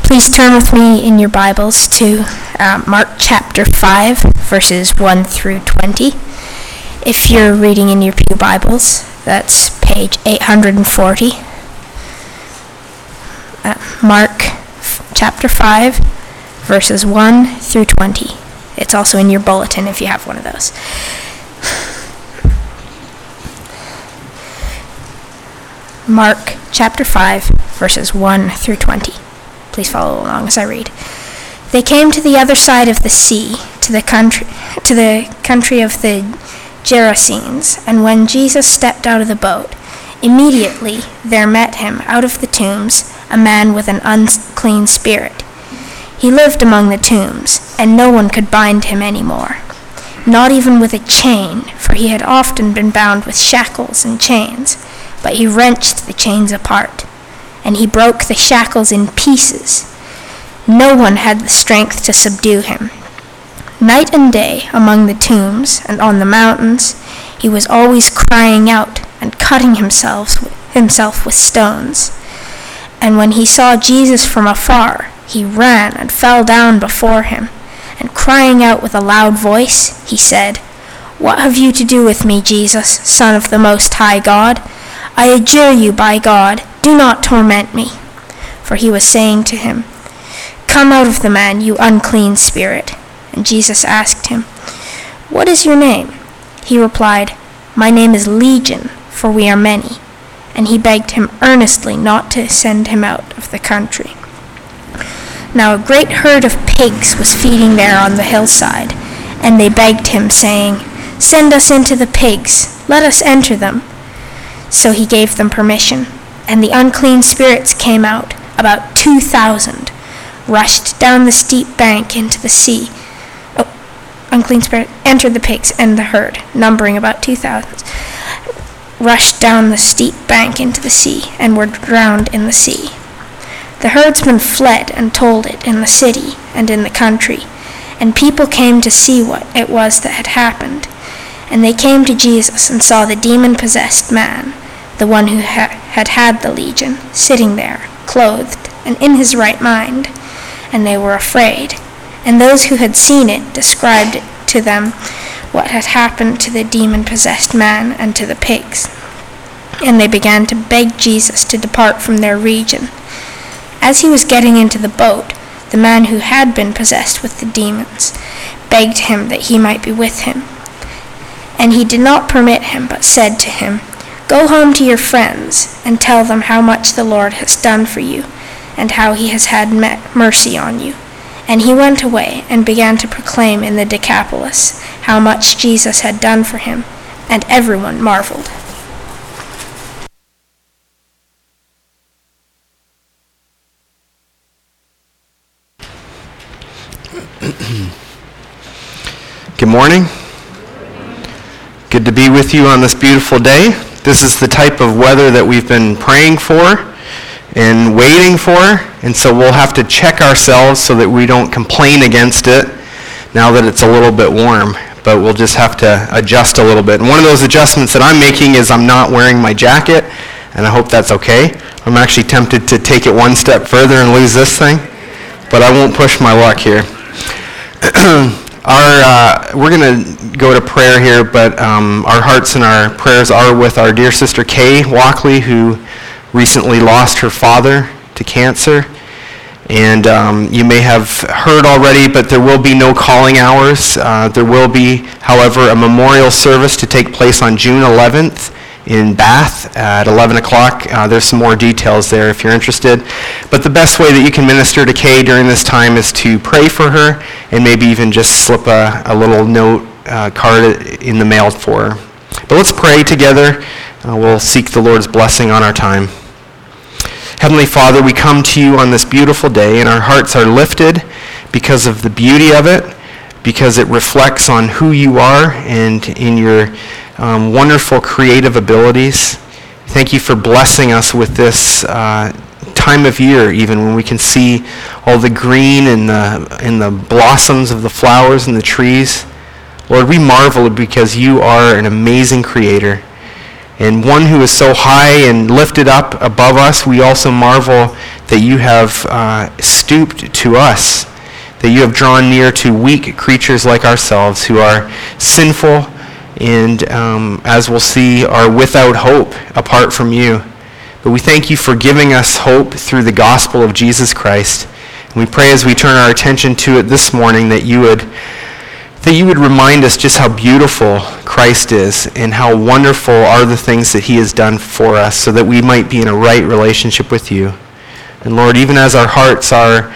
Please turn with me in your Bibles to Mark chapter 5, verses 1 through 20. If you're reading in your Pew Bibles, that's page 840. Mark chapter 5, verses 1 through 20. It's also in your bulletin if you have one of those. Mark chapter 5, verses 1 through 20. Please follow along as I read. They came to the other side of the sea, to the country of the Gerasenes, and when Jesus stepped out of the boat, immediately there met him out of the tombs a man with an unclean spirit. He lived among the tombs, and no one could bind him any more, not even with a chain, for he had often been bound with shackles and chains, but he wrenched the chains apart, and he broke the shackles in pieces. No one had the strength to subdue him. Night and day, among the tombs and on the mountains, he was always crying out and cutting himself with stones. And when he saw Jesus from afar, he ran and fell down before him, and crying out with a loud voice, he said, "What have you to do with me, Jesus, Son of the Most High God? I adjure you by God, do not torment me." For he was saying to him, "Come out of the man, you unclean spirit." And Jesus asked him, "What is your name?" He replied, "My name is Legion, for we are many." And he begged him earnestly not to send him out of the country. Now a great herd of pigs was feeding there on the hillside, and they begged him, saying, "Send us into the pigs, let us enter them." So he gave them permission, and the unclean spirits came out, about 2,000, rushed down the steep bank into the sea. Unclean spirit entered the pigs and the herd, numbering about 2,000, rushed down the steep bank into the sea, and were drowned in the sea. The herdsmen fled and told it in the city and in the country, and people came to see what it was that had happened. And they came to Jesus and saw the demon-possessed man, the one who had the legion, sitting there, clothed and in his right mind. And they were afraid. And those who had seen it described to them what had happened to the demon-possessed man and to the pigs. And they began to beg Jesus to depart from their region. As he was getting into the boat, the man who had been possessed with the demons begged him that he might be with him. And he did not permit him, but said to him, "Go home to your friends, and tell them how much the Lord has done for you, and how he has had mercy on you." And he went away and began to proclaim in the Decapolis how much Jesus had done for him, and everyone marveled. Good morning. Good to be with you on this beautiful day. This is the type of weather that we've been praying for and waiting for, and so we'll have to check ourselves so that we don't complain against it now that it's a little bit warm, but we'll just have to adjust a little bit. And one of those adjustments that I'm making is I'm not wearing my jacket, and I hope that's okay. I'm actually tempted to take it one step further and lose this thing, but I won't push my luck here. We're going to go to prayer here, but our hearts and our prayers are with our dear sister Kay Walkley, who recently lost her father to cancer. And you may have heard already, but there will be no calling hours. There will be, however, a memorial service to take place on June 11th in Bath at 11 o'clock. There's some more details there if you're interested. But the best way that you can minister to Kay during this time is to pray for her and maybe even just slip a little note card in the mail for her. But let's pray together. We'll seek the Lord's blessing on our time. Heavenly Father, we come to you on this beautiful day, and our hearts are lifted because of the beauty of it, because it reflects on who you are and in your wonderful creative abilities. Thank you for blessing us with this time of year, even when we can see all the green and the blossoms of the flowers and the trees. Lord, we marvel because you are an amazing creator. And one who is so high and lifted up above us, we also marvel that you have stooped to us, that you have drawn near to weak creatures like ourselves who are sinful and, as we'll see, are without hope apart from you. But we thank you for giving us hope through the gospel of Jesus Christ. And we pray as we turn our attention to it this morning that you would remind us just how beautiful Christ is and how wonderful are the things that he has done for us so that we might be in a right relationship with you. And Lord, even as our hearts are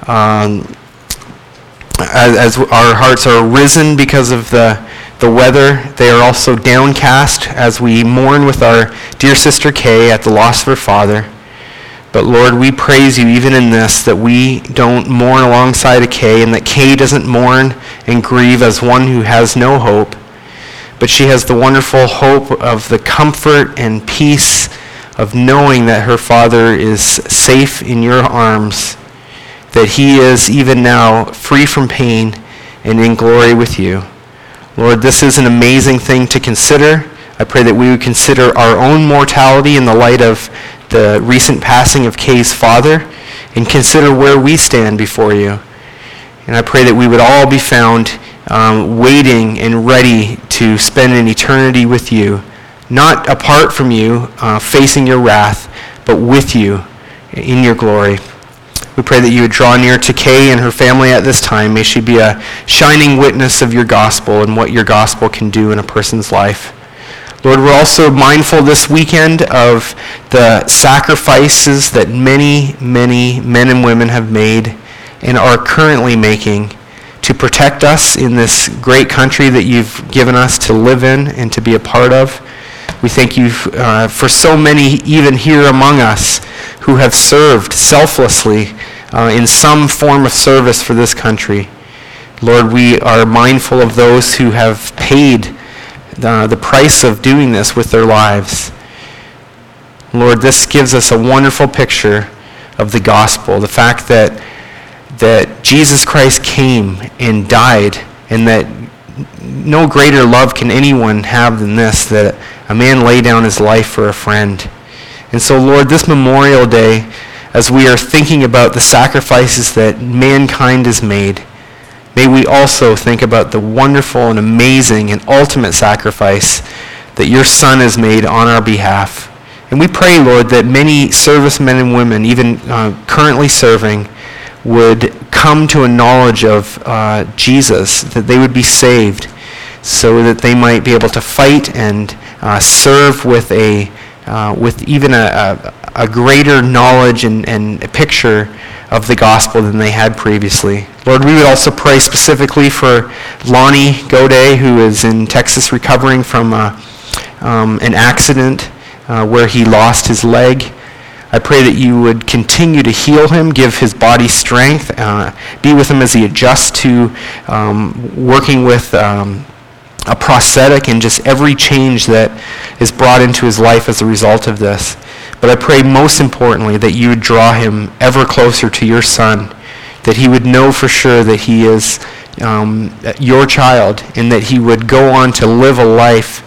as our hearts are risen because of the weather, they are also downcast as we mourn with our dear sister Kay at the loss of her father. But Lord, we praise you even in this, that we don't mourn alongside of Kay, and that Kay doesn't mourn and grieve as one who has no hope, but she has the wonderful hope of the comfort and peace of knowing that her father is safe in your arms, that he is even now free from pain and in glory with you. Lord, this is an amazing thing to consider. I pray that we would consider our own mortality in the light of the recent passing of Kay's father and consider where we stand before you. And I pray that we would all be found waiting and ready to spend an eternity with you, not apart from you, facing your wrath, but with you in your glory. We pray that you would draw near to Kay and her family at this time. May she be a shining witness of your gospel and what your gospel can do in a person's life. Lord, we're also mindful this weekend of the sacrifices that many, many men and women have made and are currently making to protect us in this great country that you've given us to live in and to be a part of. We thank you for so many, even here among us, who have served selflessly in some form of service for this country. Lord, we are mindful of those who have paid the price of doing this with their lives. Lord, this gives us a wonderful picture of the gospel, the fact that Jesus Christ came and died, and that no greater love can anyone have than this, that a man lay down his life for a friend. And so, Lord, this Memorial Day, as we are thinking about the sacrifices that mankind has made, may we also think about the wonderful and amazing and ultimate sacrifice that your Son has made on our behalf. And we pray, Lord, that many servicemen and women, even currently serving, would come to a knowledge of Jesus, that they would be saved, so that they might be able to fight and serve with even a greater knowledge and a picture of the gospel than they had previously. Lord, we would also pray specifically for Lonnie Goday, who is in Texas recovering from an accident where he lost his leg. I pray that you would continue to heal him, give his body strength, be with him as he adjusts to working with a prosthetic and just every change that is brought into his life as a result of this. But I pray most importantly that you would draw him ever closer to your Son, that he would know for sure that he is your child, and that he would go on to live a life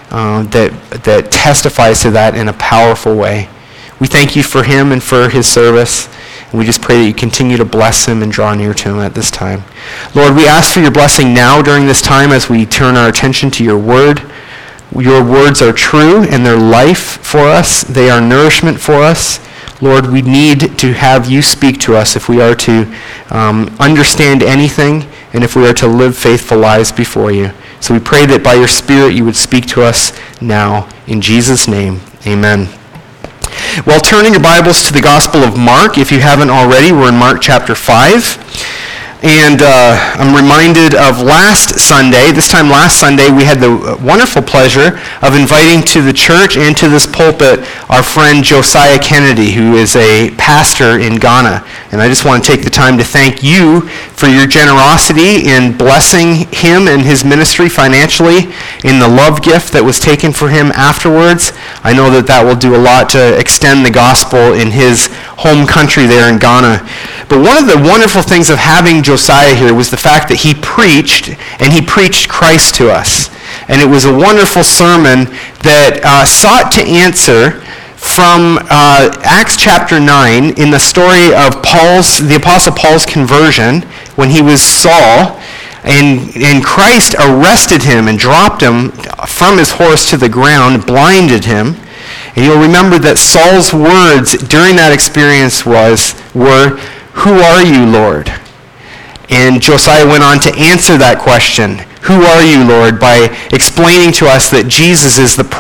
that testifies to that in a powerful way. We thank you for him and for his service. And we just pray that you continue to bless him and draw near to him at this time. Lord, we ask for your blessing now during this time as we turn our attention to your word. Your words are true and they're life for us. They are nourishment for us. Lord, we need to have you speak to us if we are to understand anything and if we are to live faithful lives before you. So we pray that by your Spirit you would speak to us now. In Jesus' name, amen. Well, turning your Bibles to the Gospel of Mark, if you haven't already, we're in Mark chapter 5. And I'm reminded of last Sunday. This time last Sunday, we had the wonderful pleasure of inviting to the church and to this pulpit our friend Josiah Kennedy, who is a pastor in Ghana. And I just want to take the time to thank you for your generosity in blessing him and his ministry financially, in the love gift that was taken for him afterwards. I know that will do a lot to extend the gospel in his home country there in Ghana. But one of the wonderful things of having Josiah here was the fact that he preached, and he preached Christ to us. And it was a wonderful sermon that sought to answer from Acts chapter 9 in the story of the Apostle Paul's conversion when he was Saul, and Christ arrested him and dropped him from his horse to the ground, blinded him. And you'll remember that Saul's words during that experience were, "Who are you, Lord?" And Josiah went on to answer that question, "Who are you, Lord?" by explaining to us that Jesus is the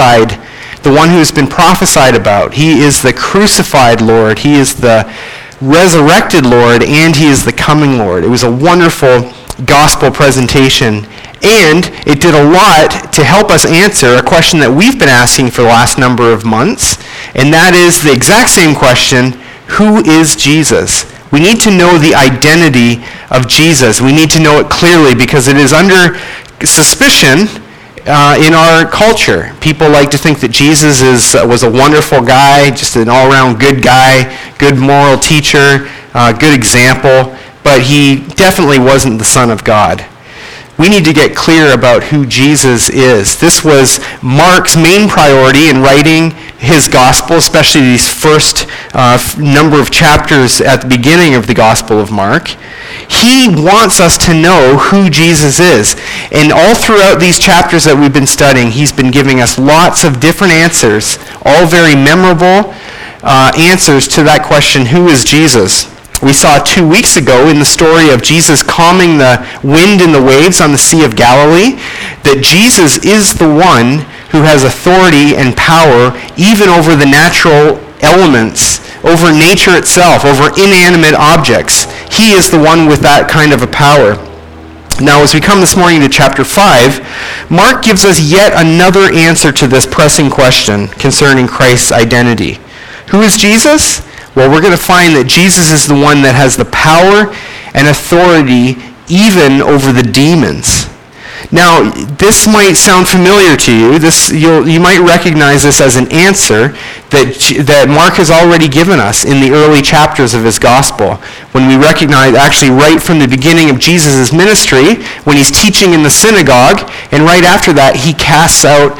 one who's been prophesied about. He is the crucified Lord. He is the resurrected Lord, and he is the coming Lord. It was a wonderful gospel presentation, and it did a lot to help us answer a question that we've been asking for the last number of months, and that is the exact same question: who is Jesus? We need to know the identity of Jesus. We need to know it clearly because it is under suspicion in our culture. People like to think that Jesus was a wonderful guy, just an all-around good guy, good moral teacher, good example, but he definitely wasn't the Son of God. We need to get clear about who Jesus is. This was Mark's main priority in writing his gospel, especially these first number of chapters at the beginning of the Gospel of Mark. He wants us to know who Jesus is. And all throughout these chapters that we've been studying, he's been giving us lots of different answers, all very memorable answers to that question, who is Jesus? We saw 2 weeks ago in the story of Jesus calming the wind and the waves on the Sea of Galilee that Jesus is the one who has authority and power even over the natural elements, over nature itself, over inanimate objects. He is the one with that kind of a power. Now, as we come this morning to chapter 5, Mark gives us yet another answer to this pressing question concerning Christ's identity. Who is Jesus? Well, we're going to find that Jesus is the one that has the power and authority even over the demons. Now, this might sound familiar to you. You might recognize this as an answer that Mark has already given us in the early chapters of his gospel. When we recognize, actually right from the beginning of Jesus' ministry, when he's teaching in the synagogue, and right after that, he casts out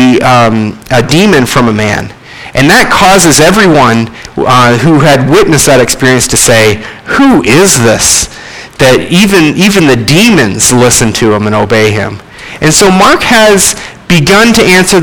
a demon from a man. And that causes everyone who had witnessed that experience to say, who is this? That even the demons listen to him and obey him. And so Mark has begun to answer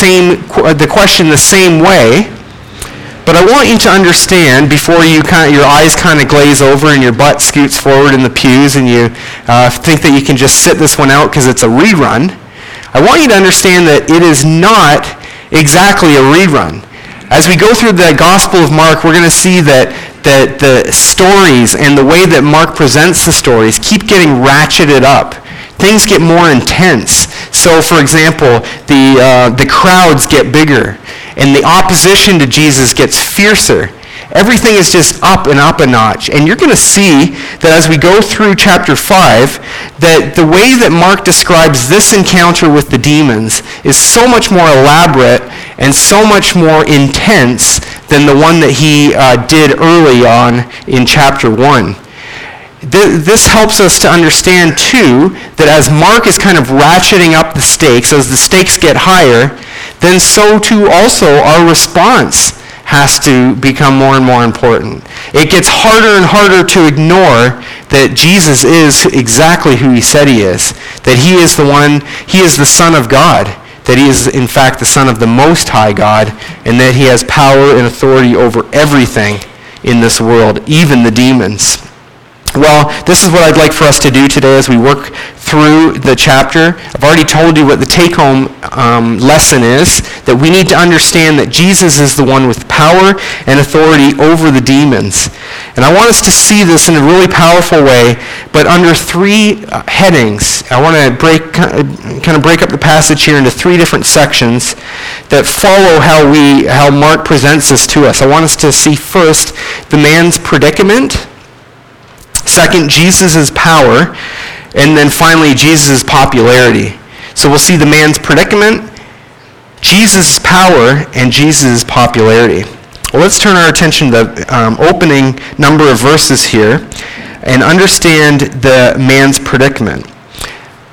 the question the same way, but I want you to understand before your eyes kind of glaze over and your butt scoots forward in the pews and you think that you can just sit this one out because it's a rerun. I want you to understand that it is not exactly a rerun. As we go through the Gospel of Mark, we're going to see that the stories and the way that Mark presents the stories keep getting ratcheted up. Things get more intense. So, for example, the crowds get bigger, and the opposition to Jesus gets fiercer. Everything is just up and up a notch. And you're going to see that as we go through chapter 5, that the way that Mark describes this encounter with the demons is so much more elaborate and so much more intense than the one that he did early on in chapter 1. This helps us to understand, too, that as Mark is kind of ratcheting up the stakes, as the stakes get higher, then so too also our response has to become more and more important. It gets harder and harder to ignore that Jesus is exactly who he said he is, that he is the Son of God, that he is in fact the Son of the Most High God, and that he has power and authority over everything in this world, even the demons. Well, this is what I'd like for us to do today as we work through the chapter. I've already told you what the take-home lesson is, that we need to understand that Jesus is the one with power and authority over the demons. And I want us to see this in a really powerful way, but under three headings. I want to break up the passage here into three different sections that follow how Mark presents this to us. I want us to see first the man's predicament, second, Jesus' power, and then finally, Jesus' popularity. So we'll see the man's predicament, Jesus' power, and Jesus' popularity. Well, let's turn our attention to the opening number of verses here and understand the man's predicament.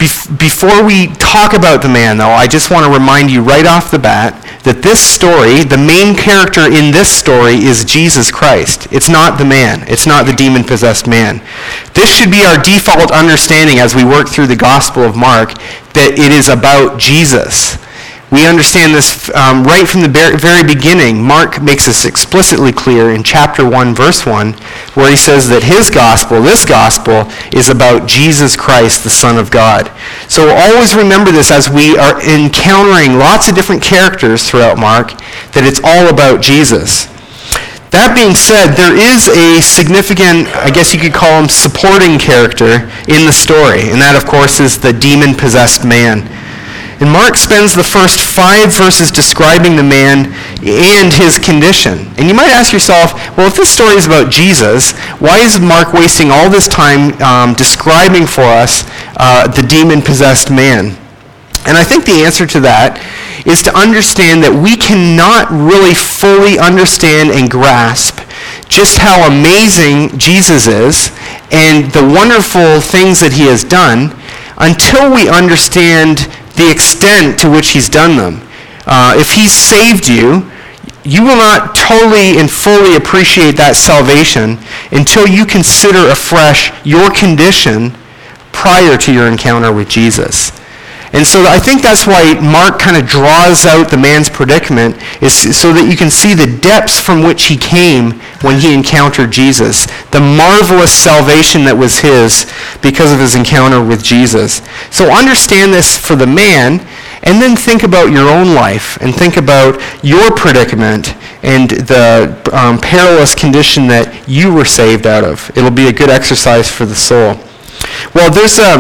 Before we talk about the man, though, I just want to remind you right off the bat that this story, the main character in this story is Jesus Christ. It's not the man. It's not the demon-possessed man. This should be our default understanding as we work through the Gospel of Mark, that it is about Jesus. We understand this right from the very beginning. Mark makes this explicitly clear in chapter 1, verse 1, where he says that his gospel, this gospel, is about Jesus Christ, the Son of God. So always remember this as we are encountering lots of different characters throughout Mark, that it's all about Jesus. That being said, there is a significant, I guess you could call him, supporting character in the story, and that, of course, is the demon-possessed man. And Mark spends the first 5 verses describing the man and his condition. And you might ask yourself, well, if this story is about Jesus, why is Mark wasting all this time describing for us the demon-possessed man? And I think the answer to that is to understand that we cannot really fully understand and grasp just how amazing Jesus is and the wonderful things that he has done until we understand the extent to which he's done them. If he's saved you, you will not totally and fully appreciate that salvation until you consider afresh your condition prior to your encounter with Jesus. And so I think that's why Mark kind of draws out the man's predicament, is so that you can see the depths from which he came when he encountered Jesus, the marvelous salvation that was his because of his encounter with Jesus. So understand this for the man, and then think about your own life, and think about your predicament and the perilous condition that you were saved out of. It'll be a good exercise for the soul. Well,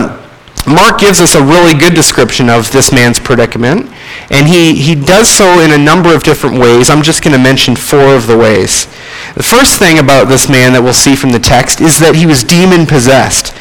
Mark gives us a really good description of this man's predicament, and he does so in a number of different ways. I'm just going to mention 4 of the ways. The first thing about this man that we'll see from the text is that he was demon-possessed.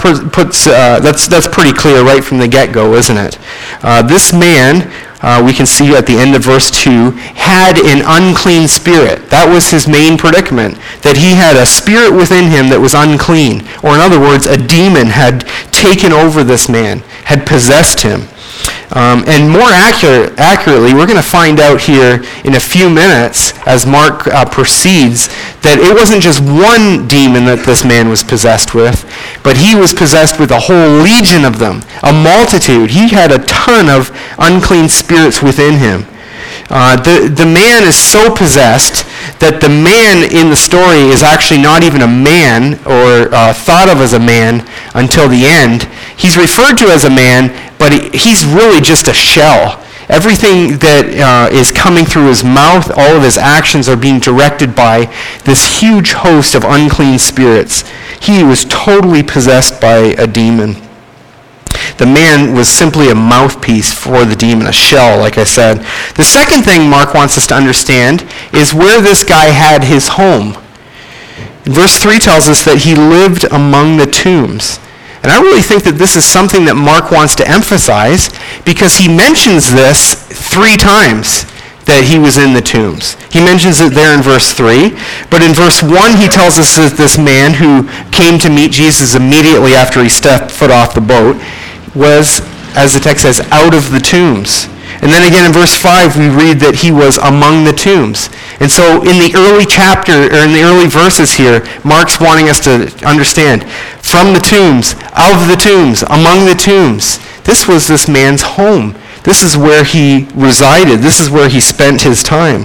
That's pretty clear right from the get-go, isn't it? This man, we can see at the end of verse 2, had an unclean spirit. That was his main predicament, that he had a spirit within him that was unclean. Or in other words, a demon had taken over this man, had possessed him. And more accurately, we're going to find out here in a few minutes as Mark proceeds that it wasn't just one demon that this man was possessed with, but he was possessed with a whole legion of them, a multitude. He had a ton of unclean spirits within him. The man is so possessed that the man in the story is actually not even a man or thought of as a man until the end. He's referred to as a man, but he's really just a shell. Everything that is coming through his mouth, all of his actions are being directed by this huge host of unclean spirits. He was totally possessed by a demon. The man was simply a mouthpiece for the demon, a shell, like I said. The second thing Mark wants us to understand is where this guy had his home. Verse 3 tells us that he lived among the tombs. And I really think that this is something that Mark wants to emphasize because he mentions this 3 times that he was in the tombs. He mentions it there in verse 3, but in verse 1 he tells us that this man who came to meet Jesus immediately after he stepped foot off the boat was, as the text says, out of the tombs. And then again in verse 5 we read that he was among the tombs. And so in the early chapter, or in the early verses here, Mark's wanting us to understand, from the tombs, of the tombs, among the tombs. This was this man's home. This is where he resided. This is where he spent his time.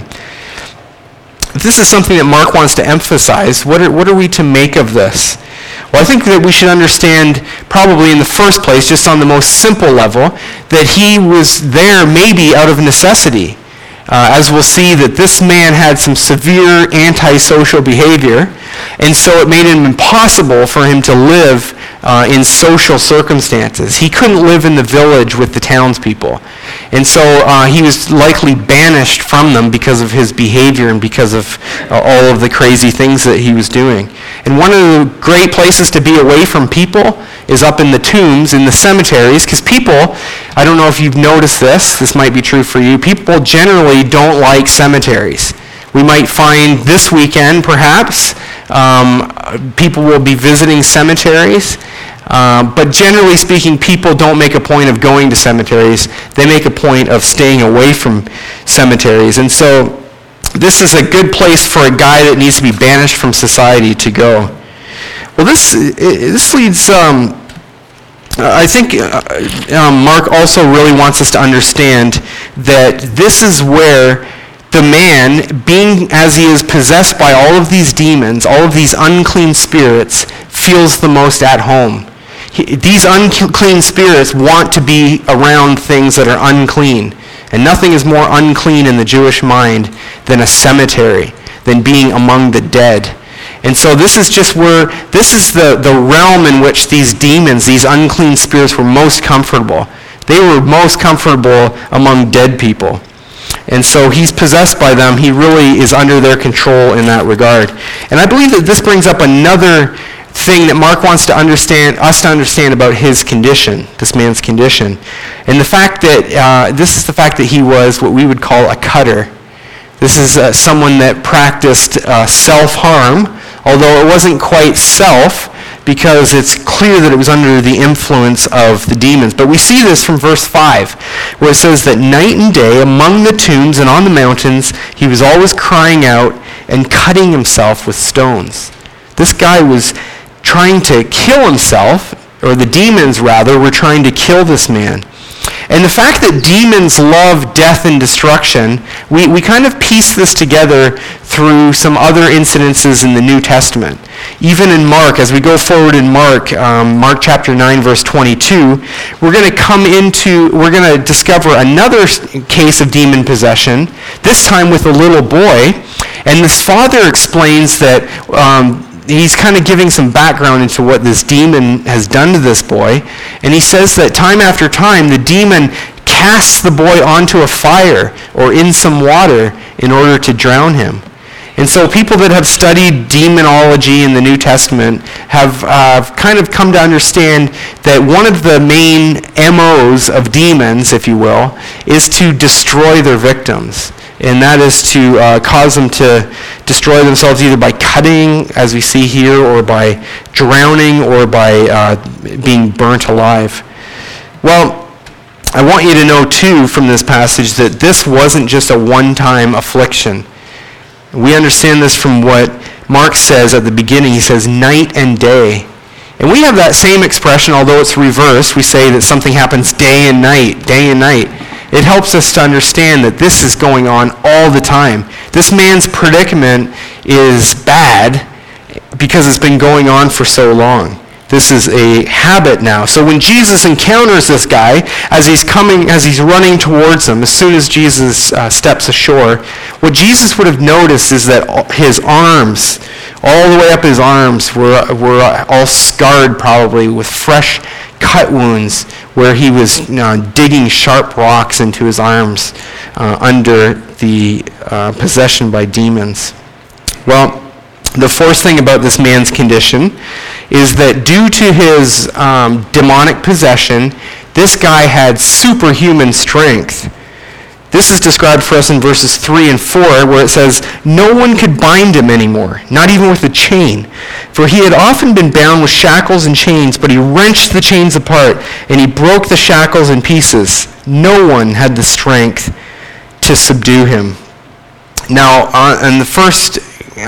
If this is something that Mark wants to emphasize, what are we to make of this? Well, I think that we should understand probably in the first place, just on the most simple level, that he was there maybe out of necessity. As we'll see, that this man had some severe antisocial behavior, and so it made it impossible for him to live in social circumstances. He couldn't live in the village with the townspeople. And so he was likely banished from them because of his behavior and because of all of the crazy things that he was doing. And one of the great places to be away from people is up in the tombs, in the cemeteries, because people, I don't know if you've noticed this might be true for you, people generally don't like cemeteries. We might find this weekend, perhaps, people will be visiting cemeteries. But generally speaking, people don't make a point of going to cemeteries. They make a point of staying away from cemeteries. And so this is a good place for a guy that needs to be banished from society to go. Well, this leads... I think Mark also really wants us to understand that this is where the man, being as he is possessed by all of these demons, all of these unclean spirits, feels the most at home. These unclean spirits want to be around things that are unclean. And nothing is more unclean in the Jewish mind than a cemetery, than being among the dead. And so this is the realm in which these demons, these unclean spirits, were most comfortable. They were most comfortable among dead people. And so he's possessed by them. He really is under their control in that regard. And I believe that this brings up another thing that Mark wants us to understand about his condition, this man's condition. And the fact that, this is the fact that he was what we would call a cutter. This is someone that practiced self-harm, although it wasn't quite self, because it's clear that it was under the influence of the demons. But we see this from verse 5, where it says that night and day among the tombs and on the mountains, he was always crying out and cutting himself with stones. This guy was trying to kill himself, or the demons rather, were trying to kill this man. And the fact that demons love death and destruction, we kind of piece this together through some other incidences in the New Testament. Even in Mark, as we go forward in Mark chapter 9, verse 22, we're going to discover another case of demon possession, this time with a little boy. And this father explains that he's kind of giving some background into what this demon has done to this boy. And he says that time after time, the demon casts the boy onto a fire or in some water in order to drown him. And so people that have studied demonology in the New Testament have kind of come to understand that one of the main MOs of demons, if you will, is to destroy their victims. And that is to cause them to destroy themselves either by cutting, as we see here, or by drowning, or by being burnt alive. Well, I want you to know, too, from this passage, that this wasn't just a one-time affliction. We understand this from what Mark says at the beginning. He says, night and day. And we have that same expression, although it's reversed. We say that something happens day and night, day and night. It helps us to understand that this is going on all the time. This man's predicament is bad because it's been going on for so long. This is a habit now. So when Jesus encounters this guy, as he's running towards him, as soon as Jesus steps ashore, what Jesus would have noticed is that his arms, all the way up his arms, were all scarred probably with fresh cut wounds where he was digging sharp rocks into his arms under the possession by demons. Well, the fourth thing about this man's condition is that due to his demonic possession, this guy had superhuman strength. This is described for us in verses 3 and 4, where it says, no one could bind him anymore, not even with a chain. For he had often been bound with shackles and chains, but he wrenched the chains apart, and he broke the shackles in pieces. No one had the strength to subdue him. Now, and the first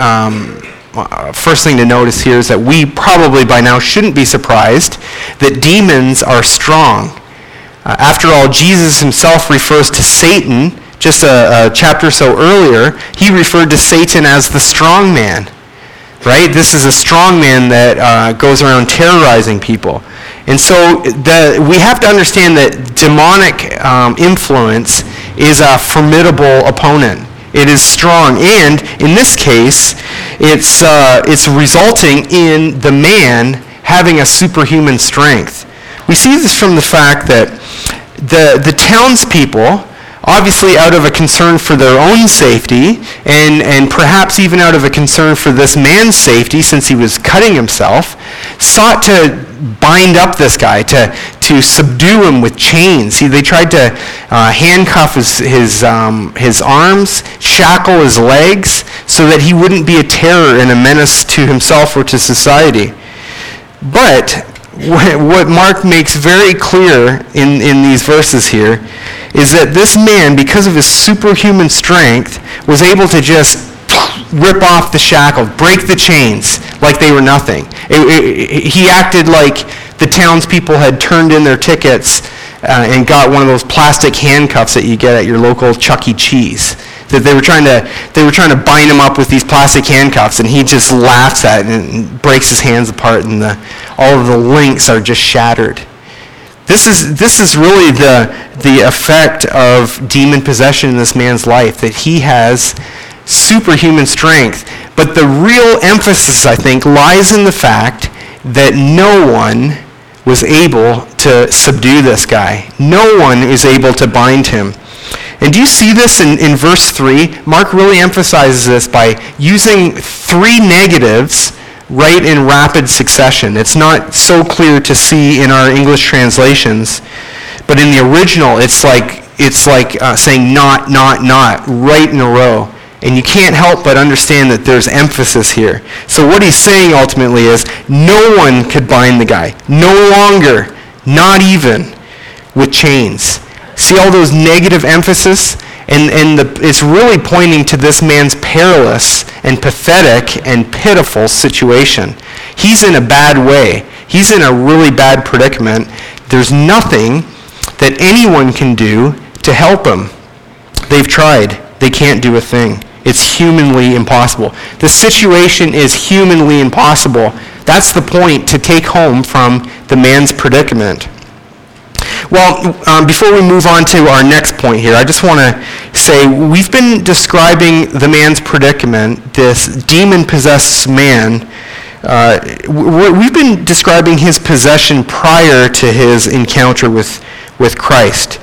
thing to notice here is that we probably by now shouldn't be surprised that demons are strong. After all, Jesus himself refers to Satan, just a chapter or so earlier, he referred to Satan as the strong man, right? This is a strong man that goes around terrorizing people. And so we have to understand that demonic influence is a formidable opponent. It is strong, and in this case, it's resulting in the man having a superhuman strength. We see this from the fact that the townspeople, obviously out of a concern for their own safety, and perhaps even out of a concern for this man's safety, since he was cutting himself, sought to bind up this guy, to subdue him with chains. They tried to handcuff his arms, shackle his legs, so that he wouldn't be a terror and a menace to himself or to society. But what Mark makes very clear in these verses here is that this man, because of his superhuman strength, was able to just rip off the shackles, break the chains like they were nothing. He acted like the townspeople had turned in their tickets and got one of those plastic handcuffs that you get at your local Chuck E. Cheese. That they were trying to bind him up with these plastic handcuffs, and he just laughs at it and breaks his hands apart, and all of the links are just shattered. This is really the effect of demon possession in this man's life, that he has superhuman strength. But the real emphasis, I think, lies in the fact that no one was able to subdue this guy. No one is able to bind him. And do you see this in verse 3? Mark really emphasizes this by using 3 negatives right in rapid succession. It's not so clear to see in our English translations, but in the original it's like saying not, right in a row. And you can't help but understand that there's emphasis here. So what he's saying ultimately is no one could bind the guy. No longer, not even with chains. See all those negative emphasis? And it's really pointing to this man's perilous and pathetic and pitiful situation. He's in a bad way. He's in a really bad predicament. There's nothing that anyone can do to help him. They've tried. They can't do a thing. It's humanly impossible. The situation is humanly impossible. That's the point to take home from the man's predicament. Well, before we move on to our next point here, I just want to say we've been describing the man's predicament, this demon-possessed man. We've been describing his possession prior to his encounter with Christ.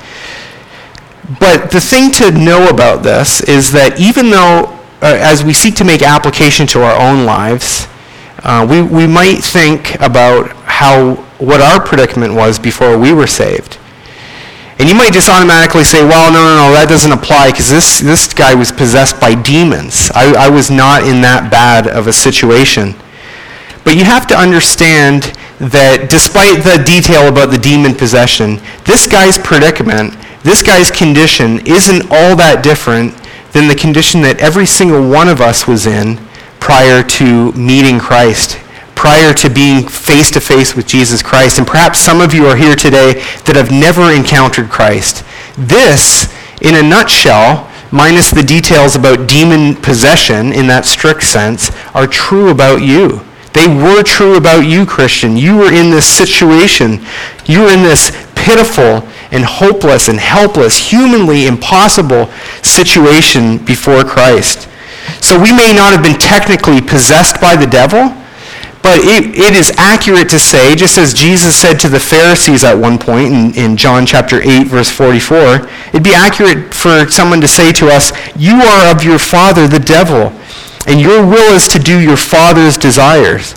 But the thing to know about this is that even though, as we seek to make application to our own lives, we might think about what our predicament was before we were saved. And you might just automatically say, well, no, that doesn't apply because this guy was possessed by demons. I was not in that bad of a situation. But you have to understand that despite the detail about the demon possession, this guy's predicament, this guy's condition isn't all that different than the condition that every single one of us was in prior to meeting Christ, prior to being face-to-face with Jesus Christ. And perhaps some of you are here today that have never encountered Christ. This, in a nutshell, minus the details about demon possession in that strict sense, are true about you. They were true about you, Christian. You were in this situation. You were in this pitiful and hopeless and helpless, humanly impossible situation before Christ. So we may not have been technically possessed by the devil, but it is accurate to say, just as Jesus said to the Pharisees at one point in John chapter 8, verse 44, it'd be accurate for someone to say to us, you are of your father, the devil, and your will is to do your father's desires.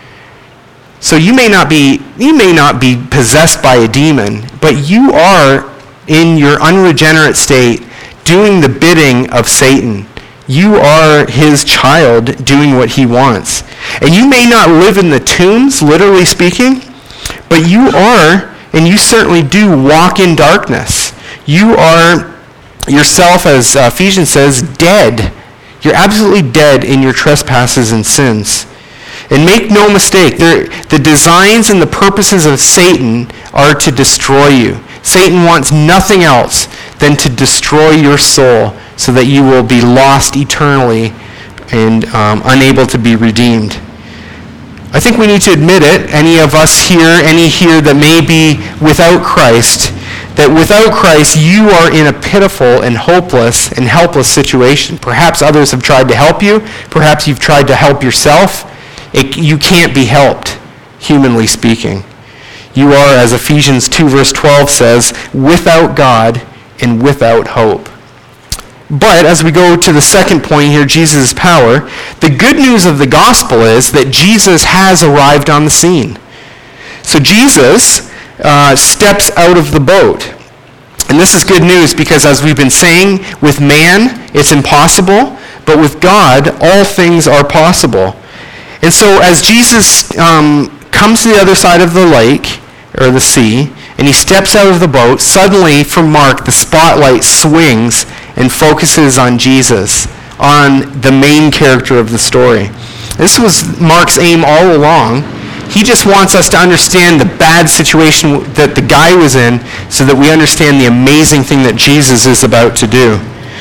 So you may not be possessed by a demon, but you are in your unregenerate state doing the bidding of Satan. You are his child doing what he wants. And you may not live in the tombs, literally speaking, but you are, and you certainly do walk in darkness. You are yourself, as Ephesians says, dead. You're absolutely dead in your trespasses and sins. And make no mistake, the designs and the purposes of Satan are to destroy you. Satan wants nothing else than to destroy your soul so that you will be lost eternally and unable to be redeemed. I think we need to admit it, any of us here, any here that may be without Christ, that without Christ you are in a pitiful and hopeless and helpless situation. Perhaps others have tried to help you. Perhaps you've tried to help yourself. You can't be helped, humanly speaking. You are, as Ephesians 2 verse 12 says, without God and without hope. But as we go to the second point here, Jesus' power, the good news of the gospel is that Jesus has arrived on the scene. So Jesus steps out of the boat. And this is good news because, as we've been saying, with man it's impossible, but with God all things are possible. And so as Jesus comes to the other side of the lake, or the sea, and he steps out of the boat. Suddenly, for Mark, the spotlight swings and focuses on Jesus, on the main character of the story. This was Mark's aim all along. He just wants us to understand the bad situation that the guy was in so that we understand the amazing thing that Jesus is about to do.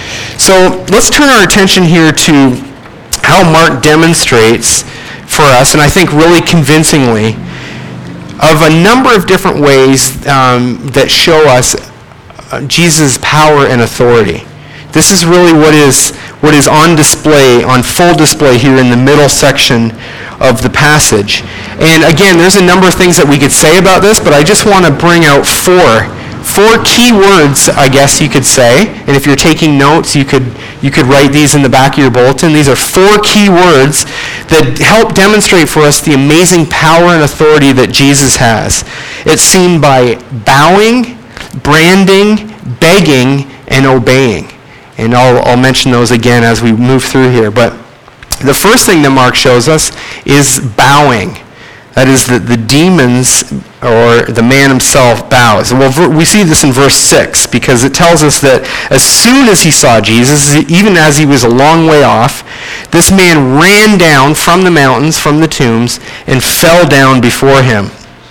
So let's turn our attention here to how Mark demonstrates for us, and I think really convincingly, of a number of different ways that show us Jesus' power and authority. This is really what is on display, on full display here in the middle section of the passage. And again, there's a number of things that we could say about this, but I just want to bring out four key words, I guess you could say. And if you're taking notes, you could write these in the back of your bulletin. These are 4 key words that help demonstrate for us the amazing power and authority that Jesus has. It's seen by bowing, branding, begging, and obeying. And I'll mention those again as we move through here. But the first thing that Mark shows us is bowing. That is, the demons or the man himself bows. Well, we see this in verse 6 because it tells us that as soon as he saw Jesus, even as he was a long way off, this man ran down from the mountains, from the tombs, and fell down before him.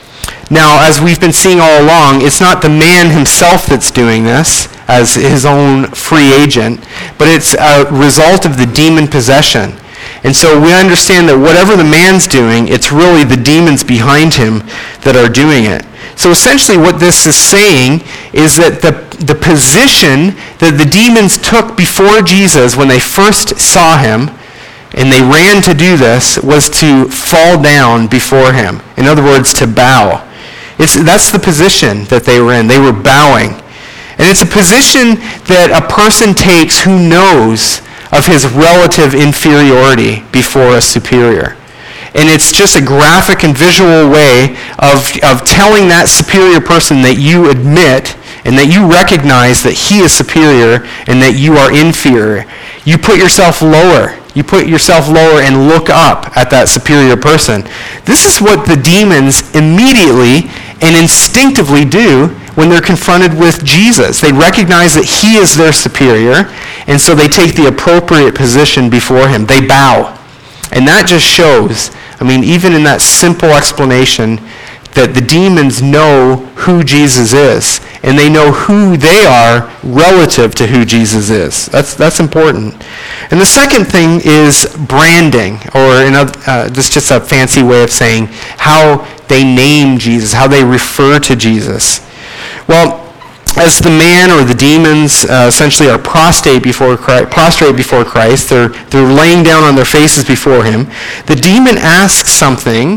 Now, as we've been seeing all along, it's not the man himself that's doing this as his own free agent, but it's a result of the demon possession. And so we understand that whatever the man's doing, it's really the demons behind him that are doing it. So essentially what this is saying is that the position that the demons took before Jesus when they first saw him, and they ran to do this, was to fall down before him. In other words, to bow. That's the position that they were in. They were bowing. And it's a position that a person takes who knows of his relative inferiority before a superior. And it's just a graphic and visual way of telling that superior person that you admit and that you recognize that he is superior and that you are inferior. You put yourself lower. You put yourself lower and look up at that superior person. This is what the demons immediately and instinctively do when they're confronted with Jesus. They recognize that he is their superior, and so they take the appropriate position before him. They bow. And that just shows, even in that simple explanation, that the demons know who Jesus is, and they know who they are relative to who Jesus is. That's important. And the second thing is branding, or this is just a fancy way of saying how they name Jesus, how they refer to Jesus. Well, as the man or the demons essentially are prostrate before Christ, they're laying down on their faces before him, the demon asks something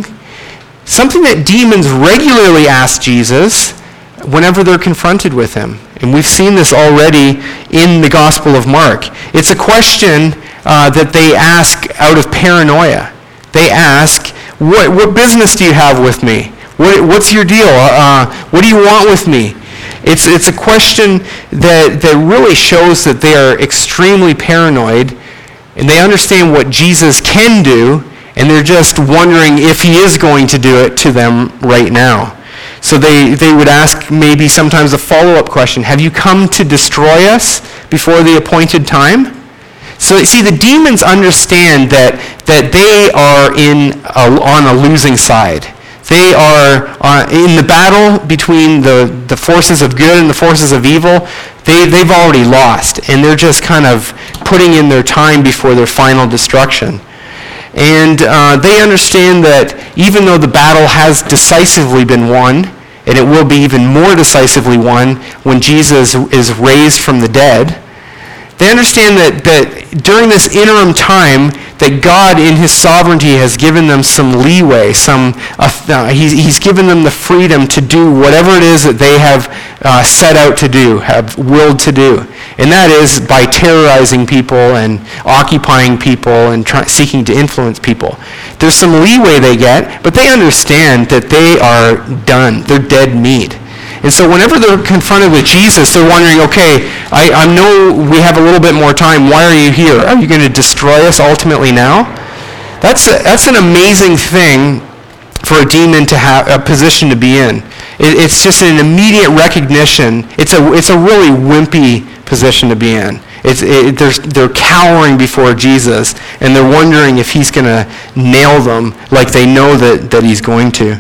that demons regularly ask Jesus whenever they're confronted with him. And we've seen this already in the Gospel of Mark. It's a question that they ask out of paranoia. They ask, what business do you have with me? What's your deal? What do you want with me? It's a question that really shows that they are extremely paranoid, and they understand what Jesus can do, and they're just wondering if he is going to do it to them right now. So they would ask maybe sometimes a follow-up question, have you come to destroy us before the appointed time? So see, the demons understand that they are on a losing side. They are in the battle between the forces of good and the forces of evil. They've already lost, and they're just kind of putting in their time before their final destruction. And they understand that even though the battle has decisively been won, and it will be even more decisively won when Jesus is raised from the dead, they understand that during this interim time, that God in his sovereignty has given them some leeway, he's given them the freedom to do whatever it is that they have set out to do, have willed to do. And that is by terrorizing people and occupying people and seeking to influence people. There's some leeway they get, but they understand that they are done. They're dead meat. And so whenever they're confronted with Jesus, they're wondering, okay, I know we have a little bit more time. Why are you here? Are you going to destroy us ultimately now? That's an amazing thing for a demon to have a position to be in. It's just an immediate recognition. It's a really wimpy position to be in. They're cowering before Jesus, and they're wondering if he's going to nail them like they know that he's going to.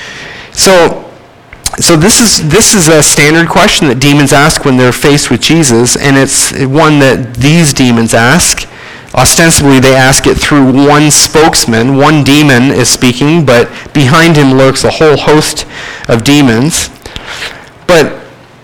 So this is a standard question that demons ask when they're faced with Jesus, and it's one that these demons ask. Ostensibly, they ask it through one spokesman. One demon is speaking, but behind him lurks a whole host of demons. But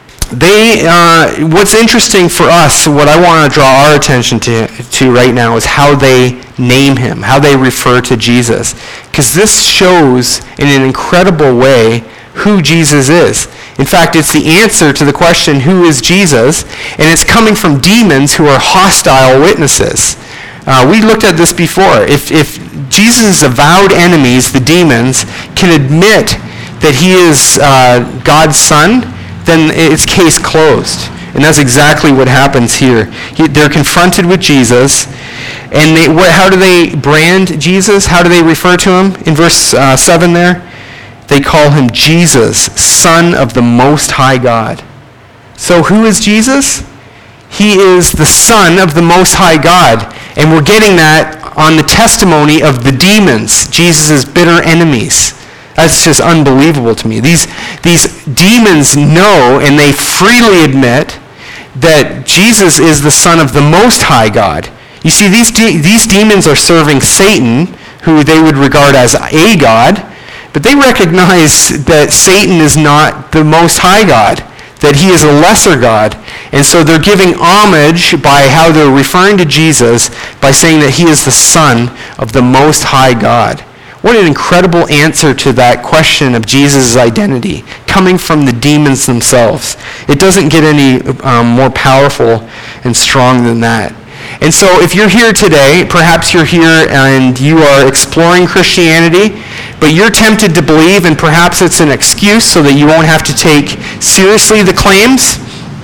what's interesting for us, what I want to draw our attention to right now is how they name him, how they refer to Jesus. Because this shows in an incredible way who Jesus is. In fact, it's the answer to the question, who is Jesus? And it's coming from demons who are hostile witnesses. We looked at this before. If Jesus' avowed enemies, the demons, can admit that he is God's son, then it's case closed. And that's exactly what happens here. They're confronted with Jesus, and how do they brand Jesus? How do they refer to him? In verse 7 there, they call him Jesus, Son of the Most High God. So who is Jesus? He is the Son of the Most High God. And we're getting that on the testimony of the demons, Jesus' bitter enemies. That's just unbelievable to me. These demons know, and they freely admit, that Jesus is the Son of the Most High God. You see, these demons are serving Satan, who they would regard as a god, but they recognize that Satan is not the Most High God, that he is a lesser god. And so they're giving homage by how they're referring to Jesus by saying that he is the Son of the Most High God. What an incredible answer to that question of Jesus' identity, coming from the demons themselves. It doesn't get any more powerful and strong than that. And so if you're here today, perhaps you're here and you are exploring Christianity, but you're tempted to believe, and perhaps it's an excuse so that you won't have to take seriously the claims,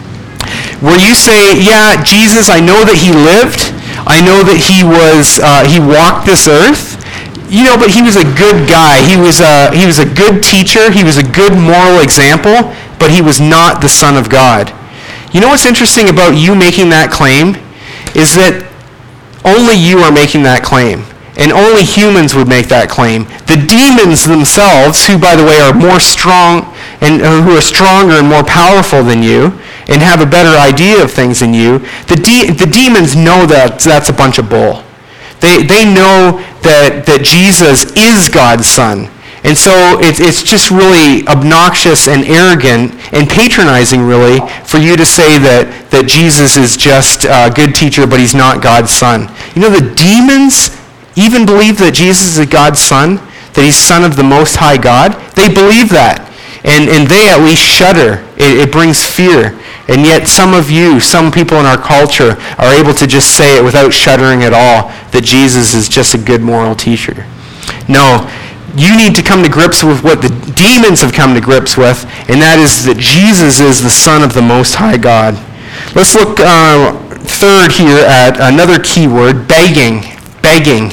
where you say, yeah, Jesus, I know that he lived. I know that he walked this earth. But he was a good guy. He was a good teacher. He was a good moral example, but he was not the Son of God. You know what's interesting about you making that claim is that only you are making that claim, and only humans would make that claim. The demons themselves, who, by the way, are more strong and who are stronger and more powerful than you and have a better idea of things than you, the demons know that that's a bunch of bull. They know that Jesus is God's Son. And so it's just really obnoxious and arrogant and patronizing, really, for you to say that Jesus is just a good teacher, but he's not God's Son. The demons even believe that Jesus is God's Son, that he's Son of the Most High God. They believe that. And they at least shudder. It brings fear. And yet some people in our culture are able to just say it without shuddering at all, that Jesus is just a good moral teacher. No, you need to come to grips with what the demons have come to grips with, and that is that Jesus is the Son of the Most High God. Let's look third here at another key word, begging. Begging.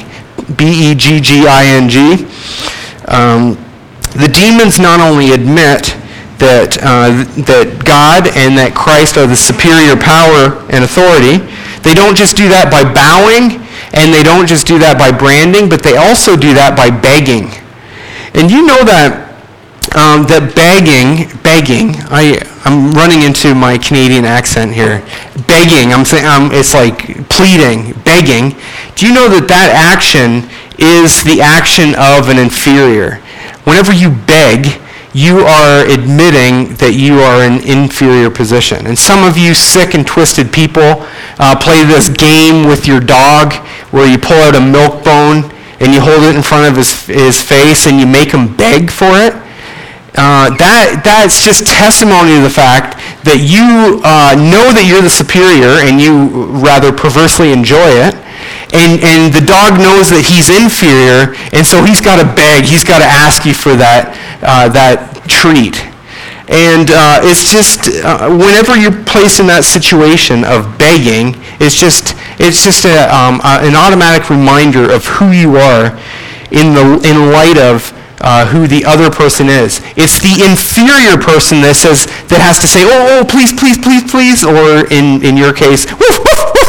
B-E-G-G-I-N-G. The demons not only admit that God and that Christ are the superior power and authority, they don't just do that by bowing, and they don't just do that by branding, but they also do that by begging. And you know that begging, I'm running into my Canadian accent here. Begging, I'm saying it's like pleading, begging. Do you know that action is the action of an inferior? Whenever you beg, you are admitting that you are in inferior position. And some of you sick and twisted people play this game with your dog where you pull out a milk bone and you hold it in front of his face and you make him beg for it. That's just testimony to the fact that you know that you're the superior and you rather perversely enjoy it. And the dog knows that he's inferior, and so he's got to beg. He's got to ask you for that treat. And it's just whenever you're placed in that situation of begging, it's just an automatic reminder of who you are in light of who the other person is. It's the inferior person that has to say, oh, please, please, please, please, or in your case, woof, woof, woof,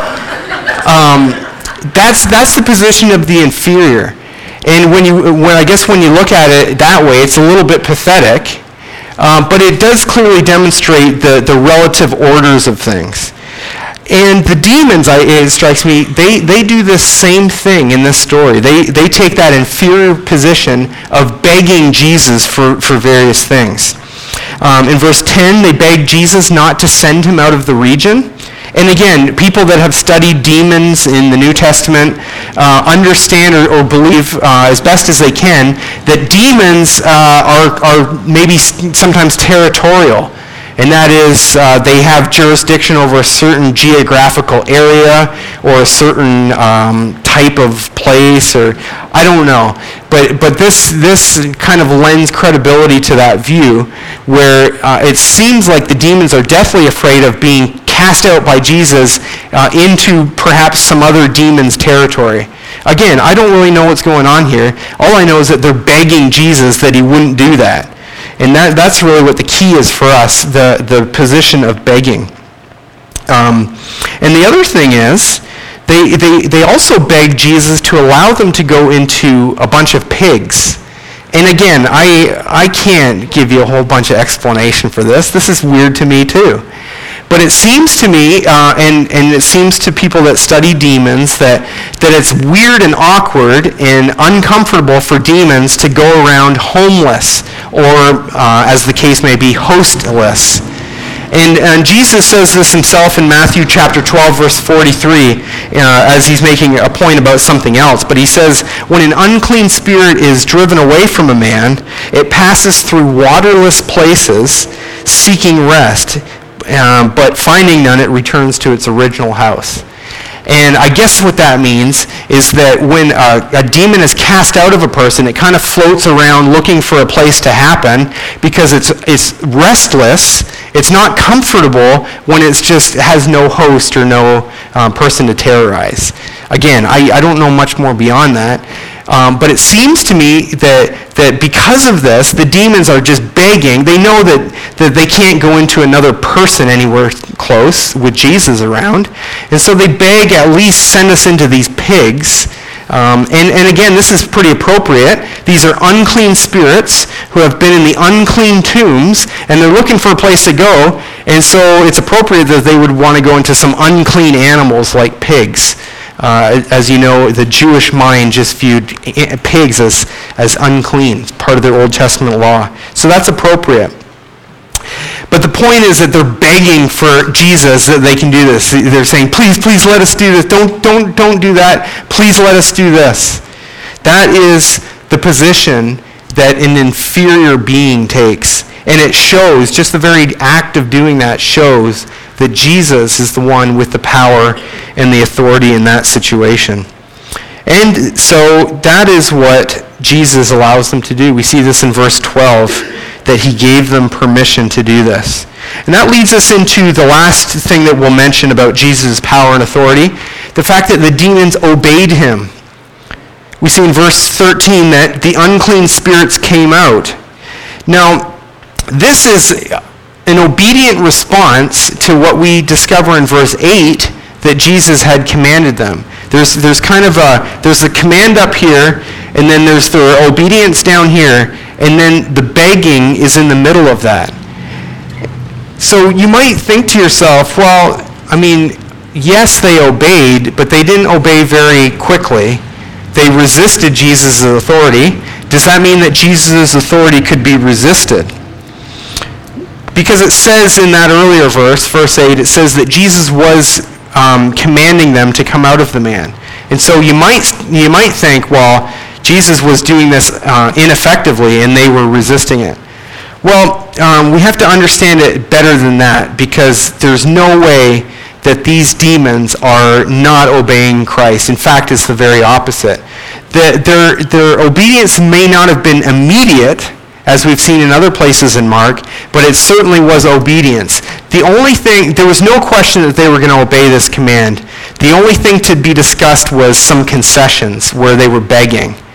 woof. That's the position of the inferior. And when you look at it that way, it's a little bit pathetic, but it does clearly demonstrate the relative orders of things. And the demons, it strikes me, they do this same thing in this story. They take that inferior position of begging Jesus for various things. In verse 10, they beg Jesus not to send him out of the region. And again, people that have studied demons in the New Testament understand or believe as best as they can that demons are maybe sometimes territorial. And that is, they have jurisdiction over a certain geographical area or a certain type of place, or I don't know. But this kind of lends credibility to that view, where it seems like the demons are definitely afraid of being cast out by Jesus into perhaps some other demon's territory. Again, I don't really know what's going on here. All I know is that they're begging Jesus that he wouldn't do that. And that's really what the key is for us, the position of begging. And the other thing is, they also beg Jesus to allow them to go into a bunch of pigs. And again, I can't give you a whole bunch of explanation for this. This is weird to me too. But it seems to me, and it seems to people that study demons, that it's weird and awkward and uncomfortable for demons to go around homeless, or as the case may be, hostless. And Jesus says this himself in Matthew chapter 12, verse 43, as he's making a point about something else. But he says, when an unclean spirit is driven away from a man, it passes through waterless places, seeking rest. But finding none, it returns to its original house. And I guess what that means is that when a demon is cast out of a person, it kind of floats around looking for a place to happen because it's restless. It's not comfortable when it just has no host or no person to terrorize. Again, I don't know much more beyond that. But it seems to me that because of this, the demons are just begging. They know that they can't go into another person anywhere close with Jesus around. And so they beg, at least send us into these pigs. And again, this is pretty appropriate. These are unclean spirits who have been in the unclean tombs, and they're looking for a place to go. And so it's appropriate that they would want to go into some unclean animals like pigs. As you know, the Jewish mind just viewed pigs as unclean, part of their Old Testament law. So that's appropriate. But the point is that they're begging for Jesus that they can do this. They're saying, please, please let us do this. Don't do that. Please let us do this. That is the position that an inferior being takes. And it shows, just the very act of doing that shows that Jesus is the one with the power and the authority in that situation. And so that is what Jesus allows them to do. We see this in verse 12, that he gave them permission to do this. And that leads us into the last thing that we'll mention about Jesus' power and authority, the fact that the demons obeyed him. We see in verse 13 that the unclean spirits came out. Now, this is an obedient response to what we discover in verse 8 that Jesus had commanded them. There's the command up here, and then there's the obedience down here, and then the begging is in the middle of that. So you might think to yourself, well, I mean, yes, they obeyed, but they didn't obey very quickly. They resisted Jesus' authority. Does that mean that Jesus' authority could be resisted? Because it says in that earlier verse, verse 8, it says that Jesus was commanding them to come out of the man. And so you might think, well, Jesus was doing this ineffectively and they were resisting it. Well, we have to understand it better than that, because there's no way that these demons are not obeying Christ. In fact, it's the very opposite. Their obedience may not have been immediate, as we've seen in other places in Mark, but it certainly was obedience. There was no question that they were going to obey this command. The only thing to be discussed was some concessions where they were begging.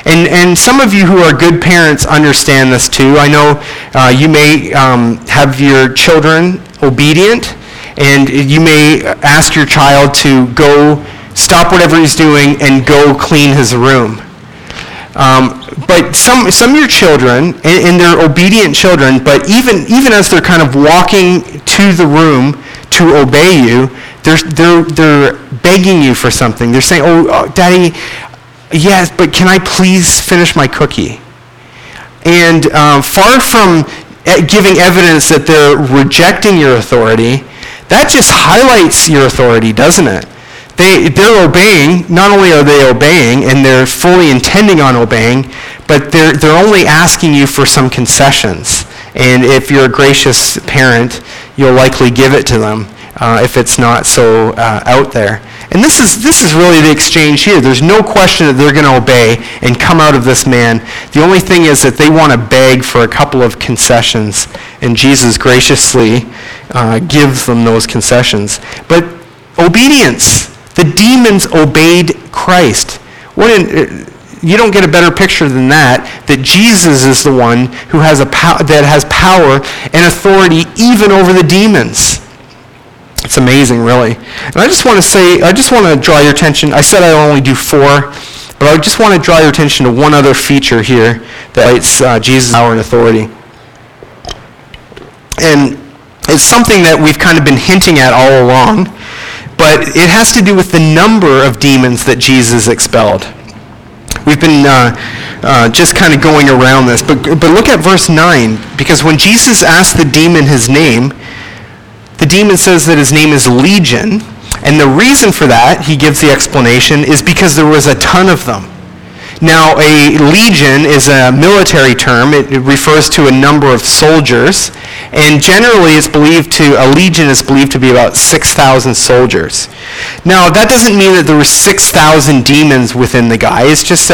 And some of you who are good parents understand this too. I know you may have your children obedient, and you may ask your child to go stop whatever he's doing and go clean his room. But some of your children, and they're obedient children, but even as they're kind of walking to the room to obey you, they're begging you for something. They're saying, "Oh, Daddy, yes, but can I please finish my cookie?" And far from giving evidence that they're rejecting your authority, that just highlights your authority, doesn't it? They're obeying. Not only are they obeying, and they're fully intending on obeying, but they're only asking you for some concessions. And if you're a gracious parent, you'll likely give it to them if it's not so out there. And this is really the exchange here. There's no question that they're going to obey and come out of this man. The only thing is that they want to beg for a couple of concessions, and Jesus graciously gives them those concessions. But obedience. The demons obeyed Christ. You don't get a better picture than that Jesus is the one who has power and authority even over the demons. It's amazing, really. And I just want to draw your attention. I said I'll only do 4, but I just want to draw your attention to one other feature here that highlights Jesus' power and authority. And it's something that we've kind of been hinting at all along, but it has to do with the number of demons that Jesus expelled. We've been just kind of going around this, but look at verse 9, because when Jesus asked the demon his name, the demon says that his name is Legion, and the reason for that, he gives the explanation, is because there was a ton of them. Now, a legion is a military term. It refers to a number of soldiers, and generally a legion is believed to be about 6,000 soldiers. Now, that doesn't mean that there were 6,000 demons within the guy. It's just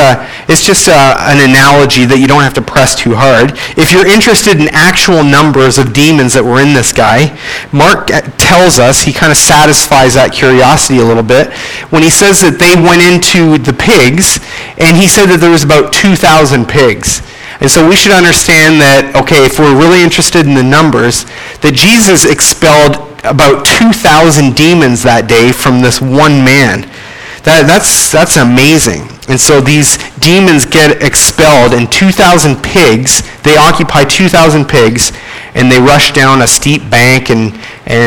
an analogy that you don't have to press too hard. If you're interested in actual numbers of demons that were in this guy, Mark tells us, he kind of satisfies that curiosity a little bit, when he says that they went into the pigs, and he said that there was about 2,000 pigs. And so we should understand that, okay, if we're really interested in the numbers, that Jesus expelled about 2,000 demons that day from this one man. That's amazing. And so these demons get expelled, and 2,000 pigs, they occupy 2,000 pigs, and they rush down a steep bank and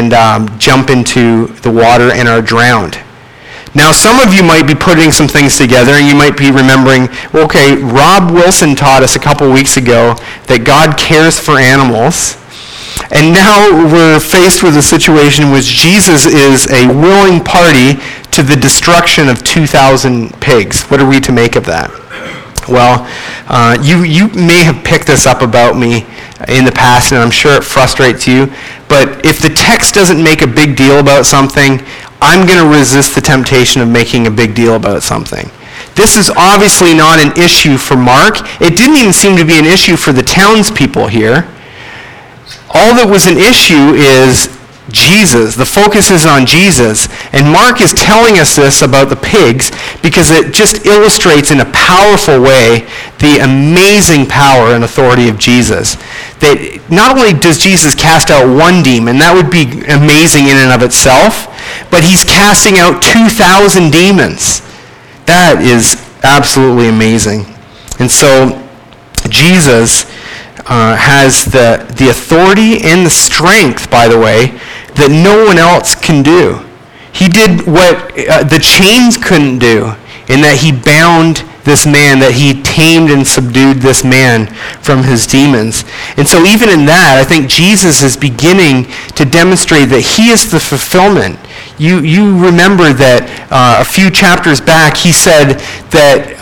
jump into the water and are drowned. Now, some of you might be putting some things together, and you might be remembering, okay, Rob Wilson taught us a couple weeks ago that God cares for animals, and now we're faced with a situation in which Jesus is a willing party to the destruction of 2,000 pigs. What are we to make of that? Well, you may have picked this up about me in the past, and I'm sure it frustrates you, but if the text doesn't make a big deal about something, I'm going to resist the temptation of making a big deal about something. This is obviously not an issue for Mark. It didn't even seem to be an issue for the townspeople here. All that was an issue is Jesus. The focus is on Jesus. And Mark is telling us this about the pigs because it just illustrates in a powerful way the amazing power and authority of Jesus. That not only does Jesus cast out one demon, that would be amazing in and of itself, but he's casting out 2,000 demons. That is absolutely amazing. And so Jesus has the authority and the strength, by the way, that no one else can do. He did what the chains couldn't do, in that he bound this man, that he tamed and subdued this man from his demons. And so even in that, I think Jesus is beginning to demonstrate that he is the fulfillment. You remember that a few chapters back, he said that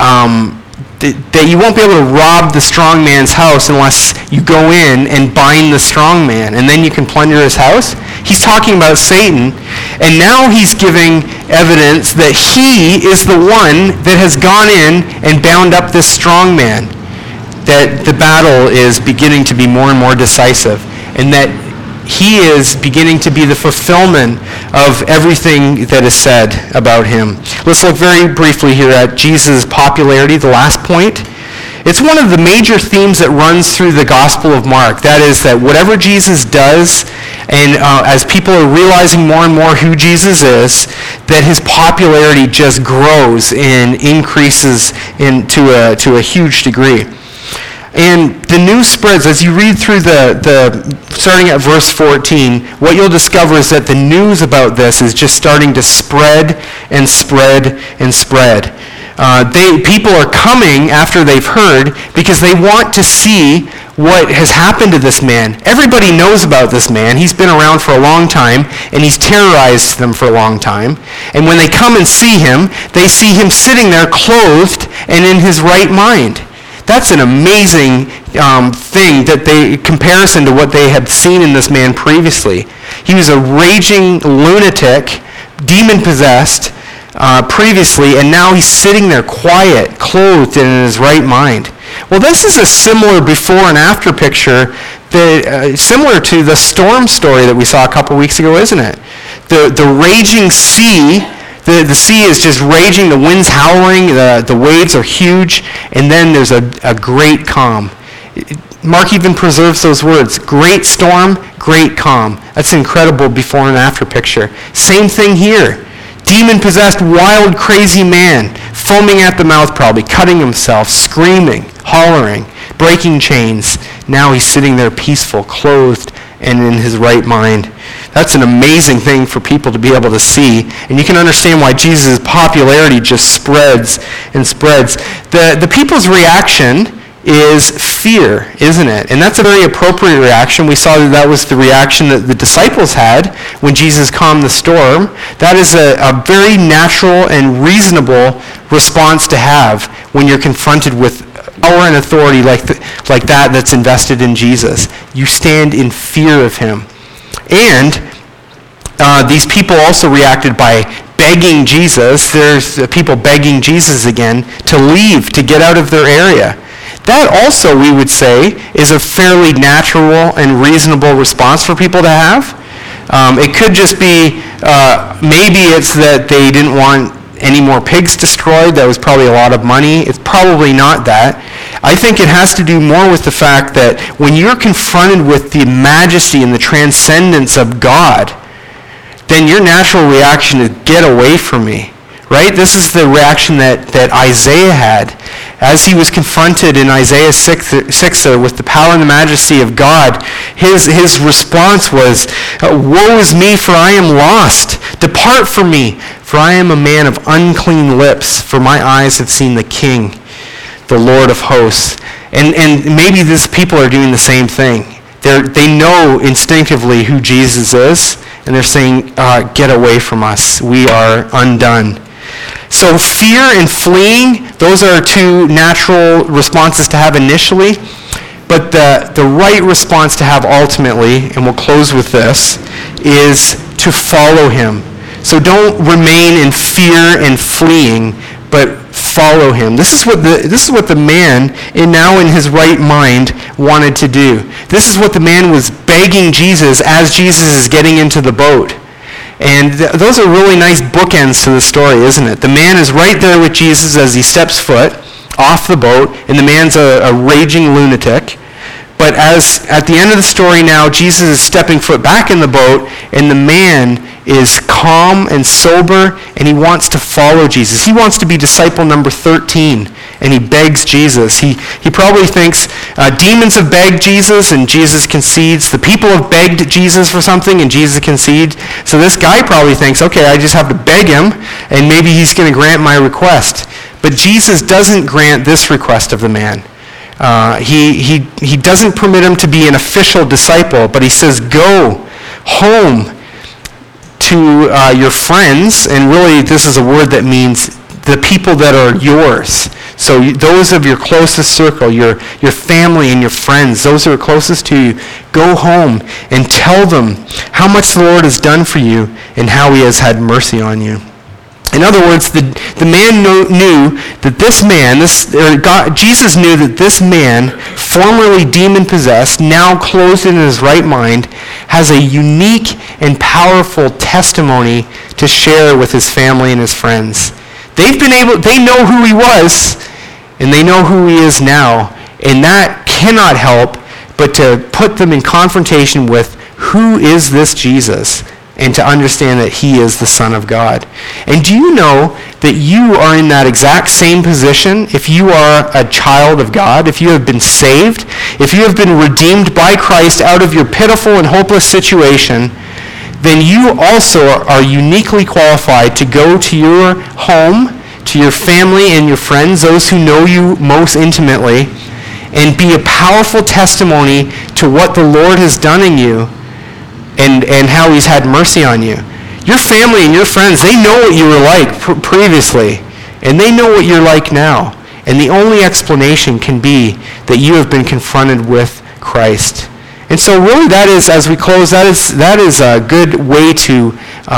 you won't be able to rob the strong man's house unless you go in and bind the strong man, and then you can plunder his house. He's talking about Satan, and now he's giving evidence that he is the one that has gone in and bound up this strong man, that the battle is beginning to be more and more decisive, and that he is beginning to be the fulfillment of everything that is said about him. Let's look very briefly here at Jesus' popularity, the last point. It's one of the major themes that runs through the Gospel of Mark. That is that whatever Jesus does, and as people are realizing more and more who Jesus is, that his popularity just grows and increases to a huge degree. And the news spreads. As you read through starting at verse 14, what you'll discover is that the news about this is just starting to spread and spread and spread. People are coming after they've heard because they want to see what has happened to this man. Everybody knows about this man. He's been around for a long time, and he's terrorized them for a long time. And when they come and see him, they see him sitting there clothed and in his right mind. That's an amazing thing, comparison to what they had seen in this man previously. He was a raging lunatic, demon-possessed previously, and now he's sitting there quiet, clothed, and in his right mind. Well, this is a similar before and after picture, similar to the storm story that we saw a couple weeks ago, isn't it? The raging sea. The sea is just raging, the wind's howling, the waves are huge, and then there's a great calm. Mark even preserves those words, great storm, great calm. That's an incredible before and after picture. Same thing here. Demon-possessed, wild, crazy man, foaming at the mouth probably, cutting himself, screaming, hollering, breaking chains. Now he's sitting there peaceful, clothed, and in his right mind. That's an amazing thing for people to be able to see. And you can understand why Jesus' popularity just spreads and spreads. The people's reaction is fear, isn't it? And that's a very appropriate reaction. We saw that was the reaction that the disciples had when Jesus calmed the storm. That is a very natural and reasonable response to have when you're confronted with power and authority like that's invested in Jesus. You stand in fear of him. And these people also reacted by begging Jesus. There's people begging Jesus again to leave, to get out of their area. That also, we would say, is a fairly natural and reasonable response for people to have. It could just be, maybe it's that they didn't want any more pigs destroyed. That was probably a lot of money. It's probably not that. I think it has to do more with the fact that when you're confronted with the majesty and the transcendence of God, then your natural reaction is, get away from me. Right? This is the reaction that Isaiah had. As he was confronted in Isaiah 6 with the power and the majesty of God, his response was, woe is me, for I am lost. Depart from me, for I am a man of unclean lips, for my eyes have seen the King, the Lord of hosts. And maybe these people are doing the same thing. They know instinctively who Jesus is, and they're saying, get away from us. We are undone. So fear and fleeing, those are two natural responses to have initially. But the right response to have ultimately, and we'll close with this, is to follow him. So don't remain in fear and fleeing, but follow him. This is what the man, now in his right mind, wanted to do. This is what the man was begging Jesus as Jesus is getting into the boat. And those are really nice bookends to the story, isn't it? The man is right there with Jesus as he steps foot off the boat, and the man's a raging lunatic. But as at the end of the story now, Jesus is stepping foot back in the boat, and the man is calm and sober, and he wants to follow Jesus. He wants to be disciple number 13, and he begs Jesus. He probably thinks demons have begged Jesus, and Jesus concedes. The people have begged Jesus for something, and Jesus concedes. So this guy probably thinks, okay, I just have to beg him, and maybe he's going to grant my request. But Jesus doesn't grant this request of the man. He doesn't permit him to be an official disciple, but he says, go home to your friends, and really this is a word that means the people that are yours. So those of your closest circle, your family and your friends, those who are closest to you, go home and tell them how much the Lord has done for you and how he has had mercy on you. In other words, the man knew that this man, Jesus knew that this man, formerly demon-possessed, now clothed in his right mind, has a unique and powerful testimony to share with his family and his friends. They know who he was, and they know who he is now, and that cannot help but to put them in confrontation with who is this Jesus, and to understand that he is the Son of God. And do you know that you are in that exact same position if you are a child of God, if you have been saved, if you have been redeemed by Christ out of your pitiful and hopeless situation, then you also are uniquely qualified to go to your home, to your family and your friends, those who know you most intimately, and be a powerful testimony to what the Lord has done in you and how he's had mercy on you. Your family and your friends, they know what you were like previously, and they know what you're like now. And the only explanation can be that you have been confronted with Christ. And so really that is, as we close, that is a good way to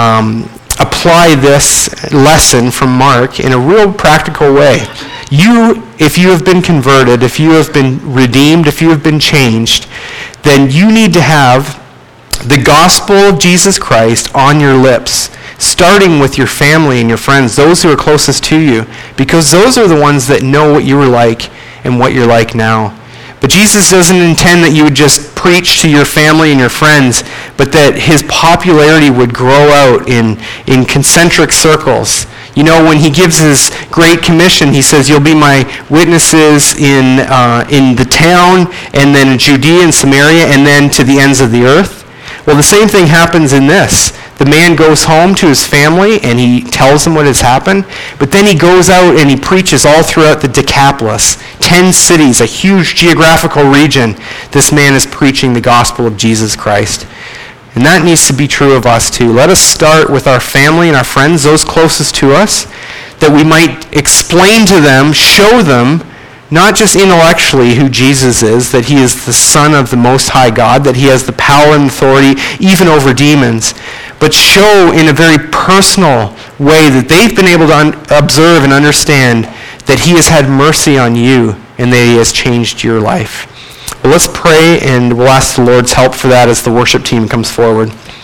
apply this lesson from Mark in a real practical way. If you have been converted, if you have been redeemed, if you have been changed, then you need to have the gospel of Jesus Christ on your lips, starting with your family and your friends, those who are closest to you, because those are the ones that know what you were like and what you're like now. But Jesus doesn't intend that you would just preach to your family and your friends, but that his popularity would grow out in concentric circles. You know, when he gives his Great Commission, he says, you'll be my witnesses in the town, and then in Judea and Samaria, and then to the ends of the earth. Well, the same thing happens in this. The man goes home to his family and he tells them what has happened, but then he goes out and he preaches all throughout the Decapolis, 10 cities, a huge geographical region. This man is preaching the gospel of Jesus Christ. And that needs to be true of us too. Let us start with our family and our friends, those closest to us, that we might explain to them, show them, not just intellectually who Jesus is, that he is the Son of the Most High God, that he has the power and authority even over demons, but show in a very personal way that they've been able to observe and understand that he has had mercy on you and that he has changed your life. Well, let's pray, and we'll ask the Lord's help for that as the worship team comes forward.